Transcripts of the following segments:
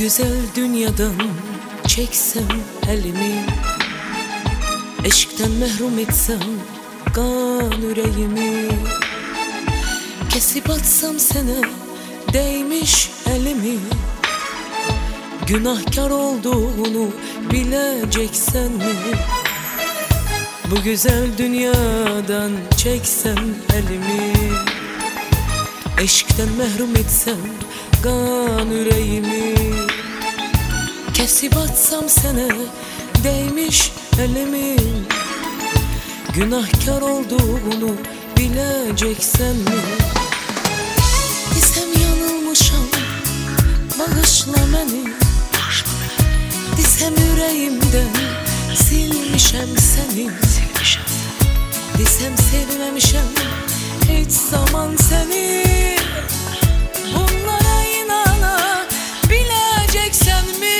güzel dünyadan çeksem elimi, eşkten mehrum etsem kan yüreğimi, kesip atsam sana değmiş elimi, günahkar olduğunu bileceksen mi? Bu güzel dünyadan çeksem elimi, eşkten mehrum etsem kan yüreğimi, kesip atsam sana değmiş elimi, günahkar olduğunu bileceksen mi? Desem yanılmışam, bağışla beni. Desem yüreğimden silmişem seni. Desem sevmemişem hiç zaman seni. Bunlara inanabileceksen mi?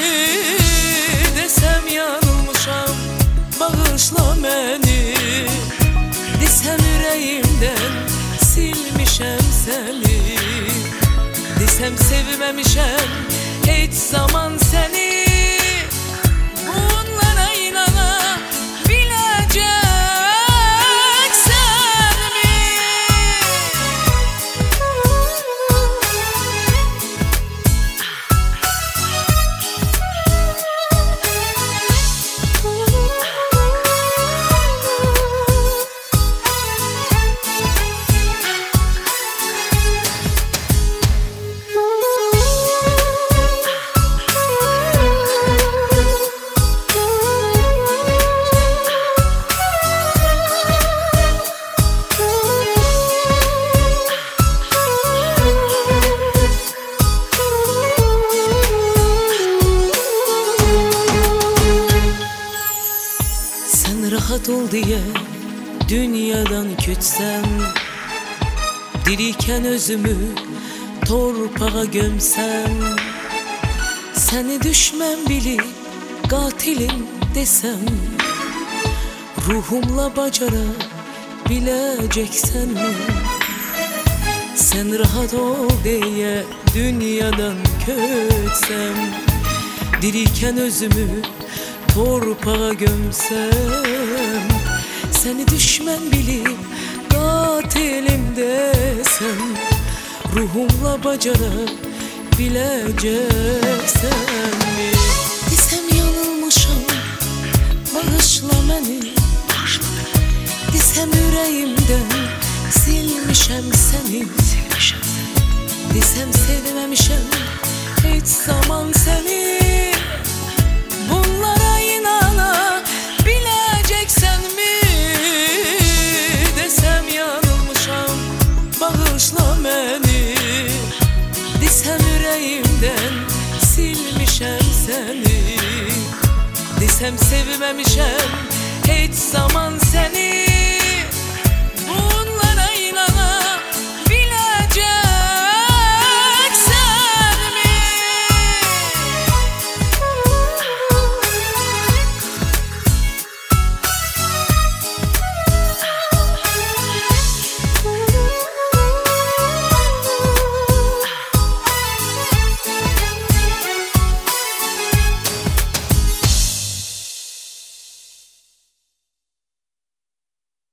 Desem yanılmışam, bağışla beni. Desem yüreğimden silmişem seni. Desem sevmemişem hiç zaman seni. Bunlara inanabileceksen mi? Rahat ol diye dünyadan küçsem, diriyken özümü torpağa gömsem, seni düşman bilip katilim desem, ruhumla bacarabileceksen mi? Sen rahat ol diye dünyadan küçsem, diriyken özümü torpağa gömsem, seni düşman bilip katilim desem, ruhumla bacarabileceksen mi? Desem yanılmışam, bağışla beni. Desem yüreğimden silmişem seni. Desem sevmemişem hiç zaman seni. Bunlara inanabileceksen mi? Desem yanılmışam, bağışla beni. Desem yüreğimden silmişem seni. Desem sevmemişem hiç zaman seni.